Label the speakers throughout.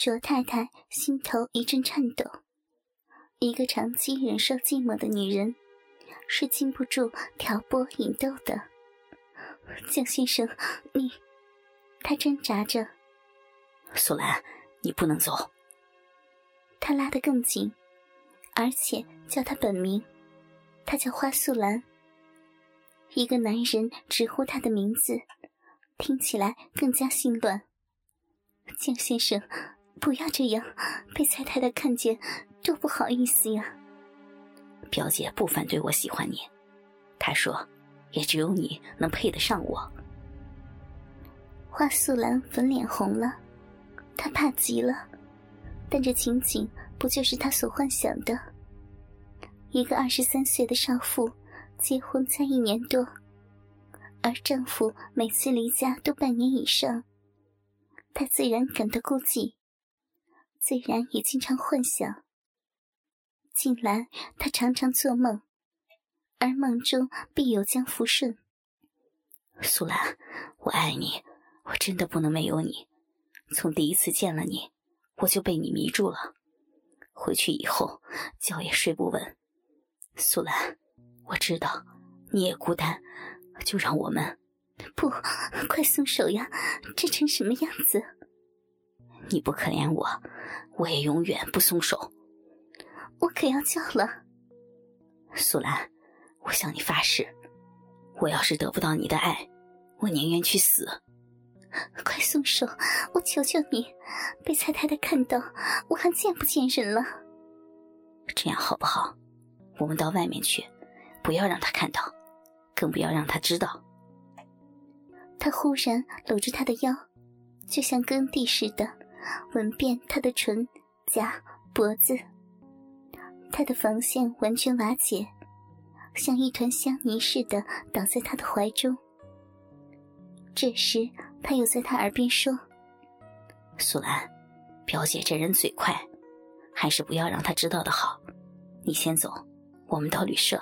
Speaker 1: 卓太太心头一阵颤抖。一个长期忍受寂寞的女人，是禁不住挑拨引逗的。江先生，你……她挣扎着。
Speaker 2: 素兰，你不能走。
Speaker 1: 他拉得更紧，而且叫她本名，她叫花素兰。一个男人直呼她的名字，听起来更加心乱。江先生，不要这样，被蔡太太看见多不好意思呀。
Speaker 2: 表姐不反对我喜欢你，她说也只有你能配得上我。
Speaker 1: 花素兰粉脸红了，她怕极了，但这情景不就是她所幻想的？一个23岁的少妇，结婚才1年多，而丈夫每次离家都半年以上，她自然感到孤寂，自然也经常幻想。近来她常常做梦，而梦中必有江福顺。
Speaker 2: 素兰，我爱你，我真的不能没有你。从第一次见了你，我就被你迷住了。回去以后，觉也睡不稳。素兰，我知道你也孤单，就让我们……
Speaker 1: 不，快松手呀，这成什么样子？
Speaker 2: 你不可怜我，我也永远不松手。
Speaker 1: 我可要叫了。
Speaker 2: 素兰，我向你发誓，我要是得不到你的爱，我宁愿去死。
Speaker 1: 快松手，我求求你，被蔡太太看到，我还见不见人了？
Speaker 2: 这样好不好？我们到外面去，不要让她看到，更不要让她知道。
Speaker 1: 他忽然搂着她的腰，就像耕地似的，吻遍她的唇、颊、脖子。她的防线完全瓦解，像一团香泥似的倒在他的怀中。这时他又在他耳边说：
Speaker 2: 素兰，表姐这人嘴快，还是不要让她知道的好。你先走，我们到旅社。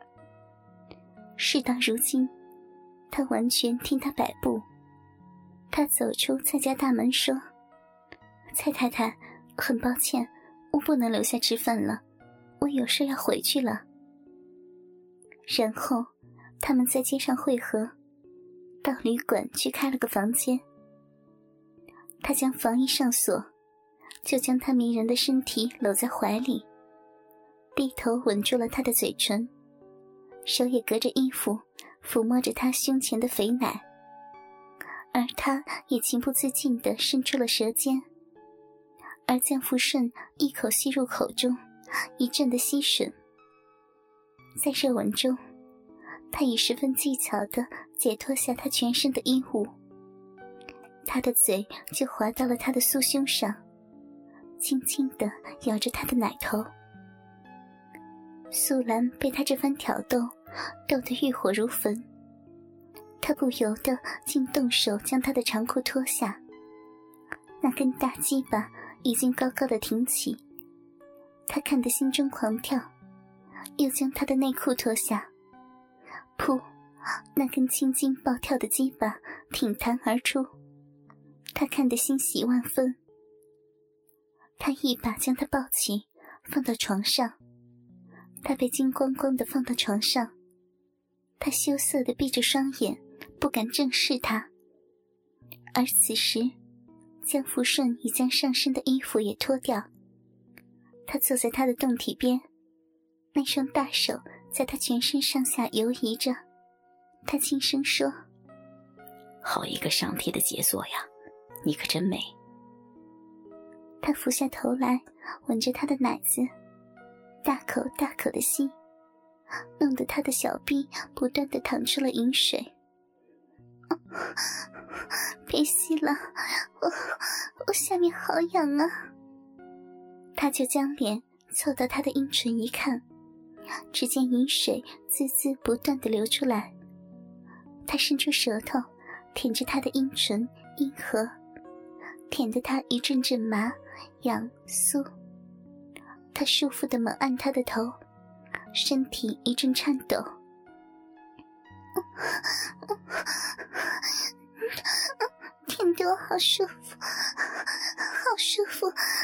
Speaker 1: 事到如今，他完全听他摆布。他走出蔡家大门说：蔡太太，很抱歉，我不能留下吃饭了，我有事要回去了。然后他们在街上会合，到旅馆去开了个房间。他将房一上锁，就将他迷人的身体搂在怀里，低头吻住了他的嘴唇，手也隔着衣服抚摸着他胸前的肥奶，而他也情不自禁地伸出了舌尖，而江福顺一口吸入口中，一阵的吸吮。在热吻中，他已十分技巧地解脱下他全身的衣物，他的嘴就滑到了他的酥胸上，轻轻地咬着他的奶头。素兰被他这番挑逗逗得欲火如焚，他不由得竟动手将他的长裤脱下，那根大鸡巴已经高高的挺起，他看得心中狂跳，又将他的内裤脱下，噗，那根青筋暴跳的鸡巴挺弹而出，他看得欣喜万分。他一把将他抱起，放到床上，他被金光光地放到床上，他羞涩地闭着双眼，不敢正视他。而此时江福顺已将上身的衣服也脱掉，他坐在他的胴体边，那双大手在他全身上下游移着。他轻声说：
Speaker 2: 好一个上天的杰作呀，你可真美。
Speaker 1: 他俯下头来吻着他的奶子，大口大口地吸，弄得他的小臂不断地淌出了饮水。别吸了，我下面好痒啊。他就将脸凑到他的阴唇一看，只见饮水滋滋不断地流出来。他伸出舌头舔着他的阴唇阴核，舔得他一阵阵麻痒酥。他舒服地猛按他的头，身体一阵颤抖。舔得我好舒服，好舒舒服。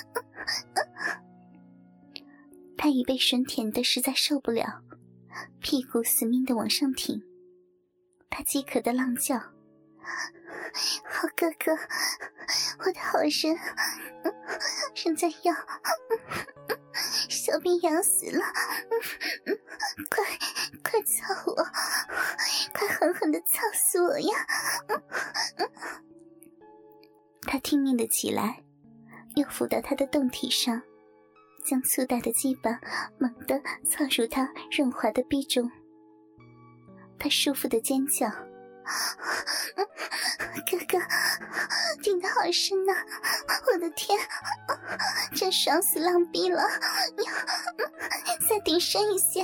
Speaker 1: 他已被吮舔的实在受不了，屁股死命的往上挺。他饥渴的浪叫：好哥哥，我的好人，人家要小兵痒死了，快操我，快狠狠地操死我呀！他听命的起来，又伏到他的胴体上，将粗大的鸡巴猛地操入他润滑的逼中。他舒服的尖叫：哥哥，顶得好深啊！我的天，真爽死浪逼了！再顶深一些。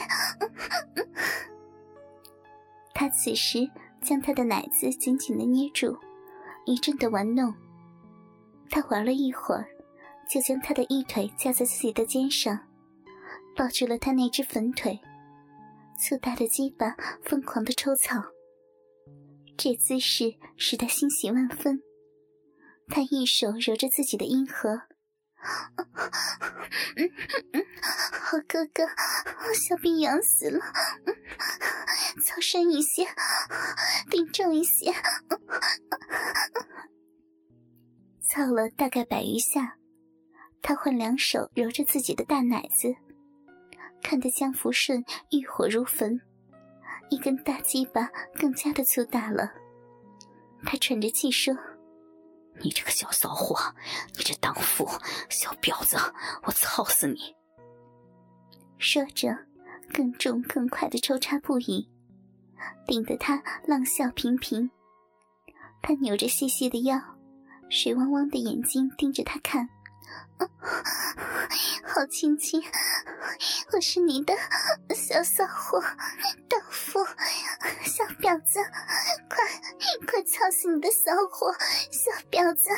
Speaker 1: 他此时将他的奶子紧紧地捏住，一阵的玩弄。他玩了一会儿，就将他的一腿架在自己的肩上，抱住了他那只粉腿，粗大的鸡巴疯狂地抽草。这姿势使他欣喜万分，他一手揉着自己的阴核。好哥哥，小兵痒死了，操深一些，顶重一些。操了大概100余下，他换2手揉着自己的大奶子，看得江福顺欲火如焚，一根大鸡巴更加的粗大了。他喘着气说：
Speaker 2: 你这个小骚货，你这荡妇小婊子，我操死你！
Speaker 1: 说着更重更快的抽插不已，顶得他浪笑频频。他扭着细细的腰，水汪汪的眼睛盯着他看。好亲亲，我是你的小骚货，荡妇，小婊子，快操死你的骚货，小婊子！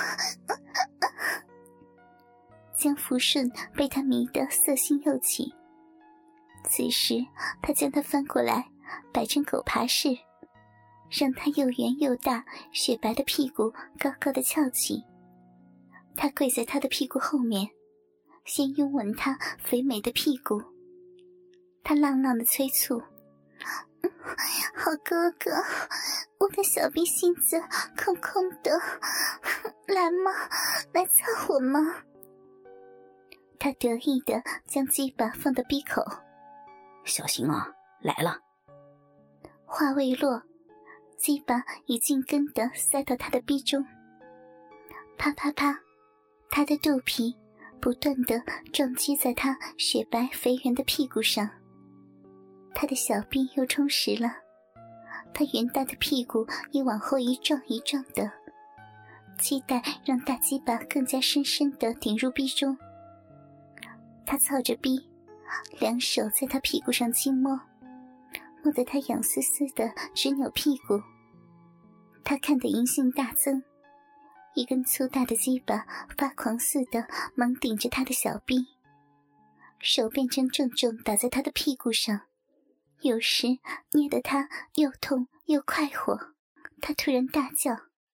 Speaker 1: 江福顺被他迷得色心又起，此时他将他翻过来，摆成狗爬式，让他又圆又大雪白的屁股高高的翘起。他跪在他的屁股后面，先拥吻他肥美的屁股。他浪浪的催促：好哥哥，我的小逼心子空空的，来嘛，来操我嘛！他得意地将鸡巴放到逼口。
Speaker 2: 小心啊，来了！
Speaker 1: 话未落，鸡巴已紧跟地塞到他的逼中。啪啪啪，他的肚皮不断地撞击在他雪白肥圆的屁股上。他的小臂又充实了，他圆大的屁股也往后一撞一撞的，期待让大鸡巴更加深深地顶入逼中。他操着逼，2手在他屁股上轻摸，摸得他痒丝丝的直扭屁股。他看得淫性大增，一根粗大的鸡巴发狂似的猛顶着他的小臂，手变成重重打在他的屁股上，有时捏得他又痛又快活。他突然大叫：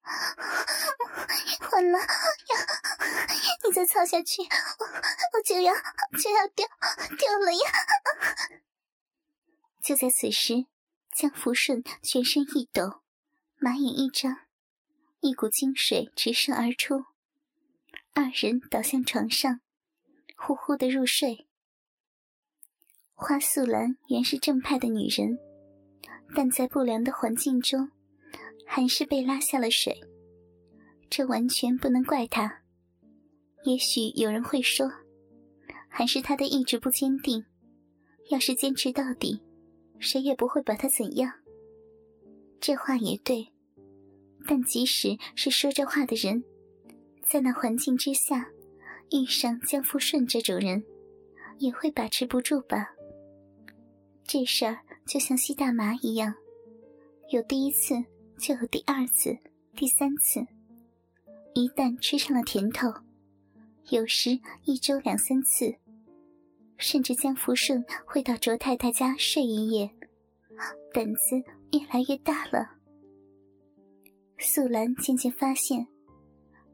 Speaker 1: 完了呀！你再操下去，我就要掉了呀！就在此时，江福顺全身一抖，马眼一张，一股精水直射而出，2人倒向床上，呼呼地入睡。花素兰原是正派的女人，但在不良的环境中，还是被拉下了水。这完全不能怪她。也许有人会说，还是她的意志不坚定，要是坚持到底，谁也不会把她怎样。这话也对，但即使是说这话的人，在那环境之下，遇上江福顺这种人，也会把持不住吧。这事儿就像吸大麻一样，有第1次就有第2次、第3次。一旦吃上了甜头，有时1周2、3次，甚至江福顺会到卓太太家睡一夜，胆子越来越大了。素兰渐渐发现，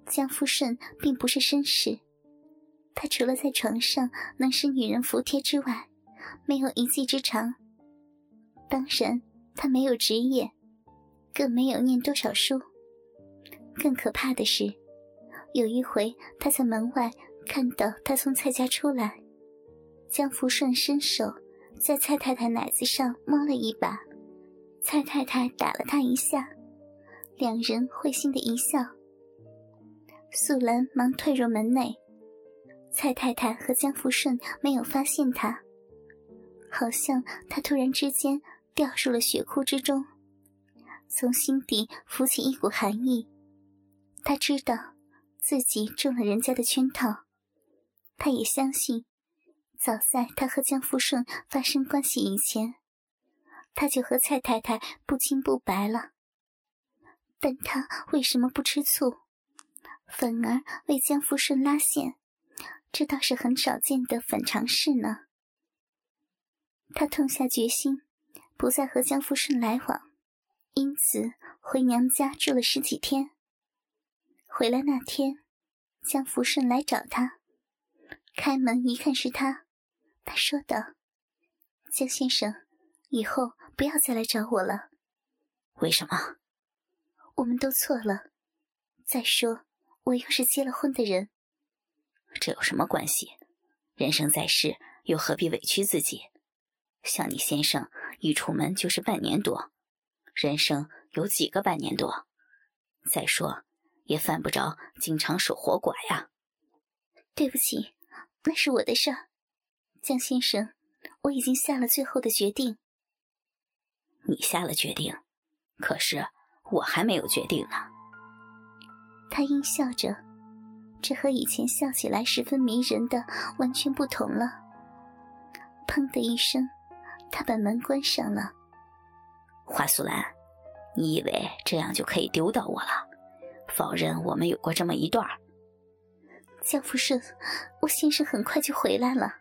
Speaker 1: 江福顺并不是绅士，他除了在床上能使女人服帖之外，没有一技之长。当然，他没有职业，更没有念多少书。更可怕的是，有一回他在门外看到他从蔡家出来，江福顺伸手在蔡太太奶子上摸了一把，蔡太太打了他一下，两人会心的一笑。素兰忙退入门内，蔡太太和江福顺没有发现他，好像他突然之间掉入了血窟之中，从心底浮起一股寒意。他知道自己中了人家的圈套，他也相信早在他和江福顺发生关系以前，他就和蔡太太不清不白了。但他为什么不吃醋，反而为江福顺拉线？这倒是很少见的反常事呢。他痛下决心，不再和江福顺来往，因此回娘家住了10几天。回来那天，江福顺来找他，开门一看是他，他说道：“江先生，以后不要再来找我了。”
Speaker 2: 为什么？
Speaker 1: 我们都错了。再说，我又是结了婚的人。
Speaker 2: 这有什么关系？人生在世，又何必委屈自己？像你先生一出门就是半年多，人生有几个半年多？再说，也犯不着经常守活寡呀。
Speaker 1: 对不起，那是我的事儿。江先生，我已经下了最后的决定。
Speaker 2: 你下了决定，可是我还没有决定呢。
Speaker 1: 他阴笑着，这和以前笑起来十分迷人的完全不同了。砰的一声，他把门关上了。
Speaker 2: 华素兰，你以为这样就可以丢到我了？否认我们有过这么一段？
Speaker 1: 江福顺，我先生很快就回来了。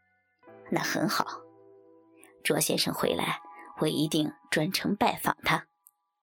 Speaker 2: 那很好，卓先生回来，我一定专程拜访他。